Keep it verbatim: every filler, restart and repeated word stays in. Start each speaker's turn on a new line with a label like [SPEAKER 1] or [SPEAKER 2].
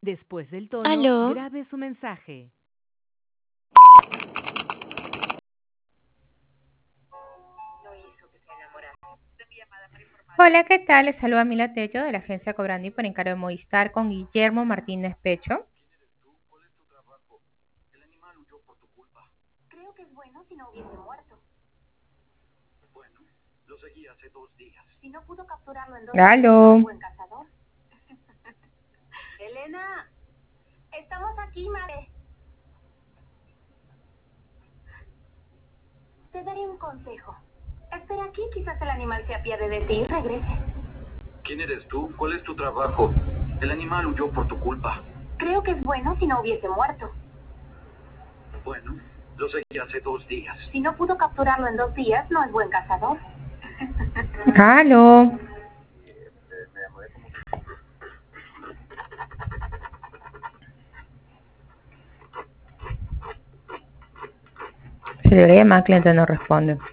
[SPEAKER 1] Después del tono,
[SPEAKER 2] Aló.
[SPEAKER 1] grabe su mensaje.
[SPEAKER 3] Hola, ¿qué tal? Les saluda Mila Tello de la agencia Cobrandi por encargo de Movistar con Guillermo Martínez Pecho.
[SPEAKER 4] Creo que es bueno si no hubiese muerto.
[SPEAKER 5] Bueno, lo seguí hace dos días.
[SPEAKER 4] Si no pudo capturarlo en dos
[SPEAKER 3] Aló.
[SPEAKER 4] días, ¿no es buen cazador? Elena, estamos aquí, madre. Te daré un consejo. Espera aquí, quizás el animal se apiade de ti y regrese.
[SPEAKER 5] ¿Quién eres tú? ¿Cuál es tu trabajo? El animal huyó por tu culpa.
[SPEAKER 4] Creo que es bueno si no hubiese muerto.
[SPEAKER 5] Bueno, lo seguí hace dos días.
[SPEAKER 4] Si no pudo capturarlo en dos días, no es buen cazador.
[SPEAKER 3] Aló. Se le llama, cliente no responde.